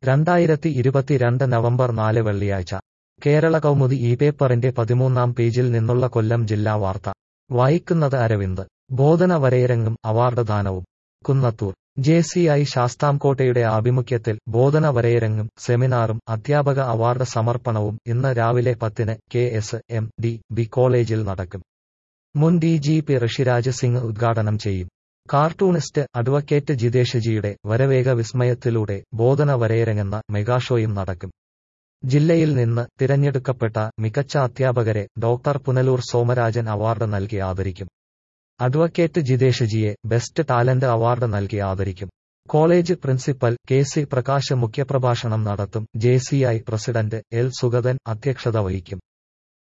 2022 November 4 വെള്ളിയാഴ്ച കേരള കൗമുദി ഈ പേപ്പറിന്റെ 13-ാം പേജിൽ നിന്നുള്ള കൊല്ലം ജില്ലാ വാർത്ത വായിക്കുന്നത് അരവിന്ദ്. ബോധന വരയരങ്ങും അവാർഡ് ദാനവും. കുന്നത്തൂർ JCI ശാസ്താംകോട്ടയുടെ ആഭിമുഖ്യത്തിൽ ബോധന വരയരങ്ങും സെമിനാറും അധ്യാപക അവാർഡ് സമർപ്പണവും ഇന്ന് രാവിലെ 10-ന് KSMD കോളേജിൽ നടക്കും. മുൻ DGP ഋഷിരാജ് സിംഗ് ഉദ്ഘാടനം ചെയ്യും. കാർട്ടൂണിസ്റ്റ് അഡ്വക്കേറ്റ് ജിതേഷ്ജിയുടെ വരവേഗ വിസ്മയത്തിലൂടെ ബോധന വരയരങ്ങെന്ന മെഗാഷോയും നടക്കും. ജില്ലയിൽ നിന്ന് തിരഞ്ഞെടുക്കപ്പെട്ട മികച്ച അധ്യാപകരെ ഡോക്ടർ പുനലൂർ സോമരാജൻ അവാർഡ് നൽകി ആദരിക്കും. അഡ്വക്കേറ്റ് ജിതേഷ്ജിയെ ബെസ്റ്റ് ടാലന്റ് അവാർഡ് നൽകി ആദരിക്കും. കോളേജ് പ്രിൻസിപ്പൽ KC പ്രകാശ് മുഖ്യപ്രഭാഷണം നടത്തും. JCI പ്രസിഡന്റ് L സുഗതൻ അധ്യക്ഷത വഹിക്കും.